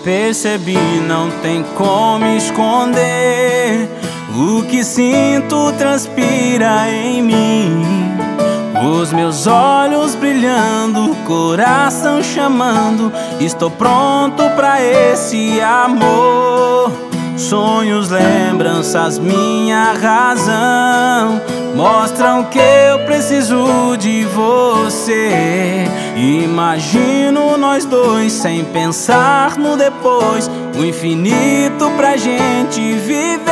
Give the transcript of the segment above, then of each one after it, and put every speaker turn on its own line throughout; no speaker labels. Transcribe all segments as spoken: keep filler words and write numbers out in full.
percebi, não tem como esconder. O que sinto transpira em mim. Os meus olhos brilhando, o coração chamando. Estou pronto pra esse amor. Sonhos, lembranças, minha razão mostram que eu preciso de você. Imagino nós dois sem pensar no depois, o infinito pra gente viver.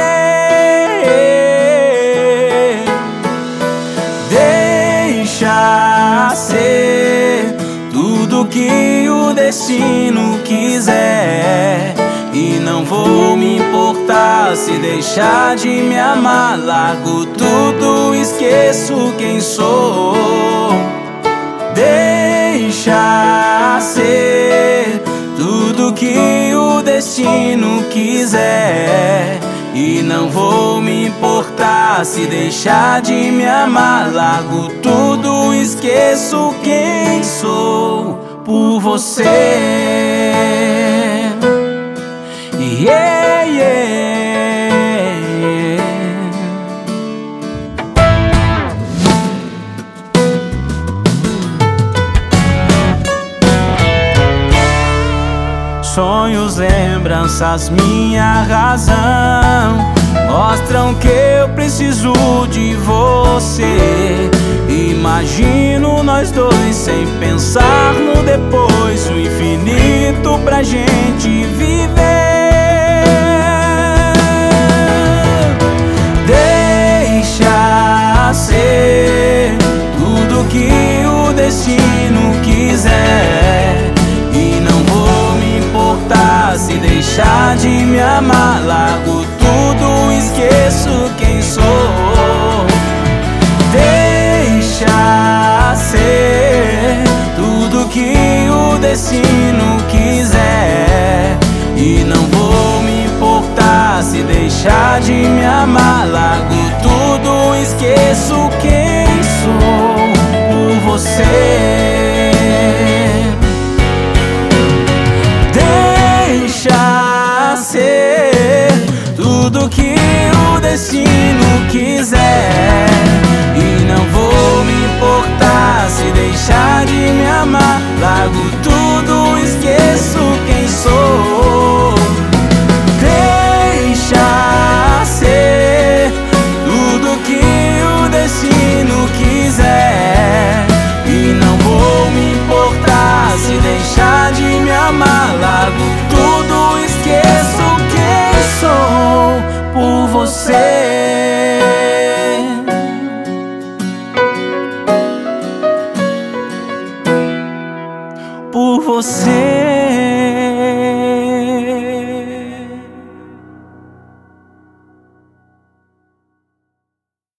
Deixa ser tudo que o destino quiser, e não vou me importar se deixar de me amar. Largo tudo, esqueço quem sou. Deixa ser tudo que o destino quiser, e não vou me importar se deixar de me amar. Largo tudo, esqueço quem sou por você. Yeah, yeah. Sonhos, lembranças, minha razão mostram que eu preciso de você. Imagino nós dois sem pensar no depois, o infinito pra gente viver. Deixa ser tudo que o destino quiser, e não vou me importar se deixar de me amar. Largo tudo, esqueço quem sou. Deixa ser tudo que o destino quiser, e não vou me importar se deixar de me amar. Largo tudo, esqueço quem sou por você. Deixa ser tudo que o destino quiser, e não vou me importar se deixar de me amar. Largo tudo, esqueço quem sou. Deixa ser tudo que o destino quiser, e não vou me importar se deixar de me amar. Largo tudo, esqueço quem sou por você. Por você.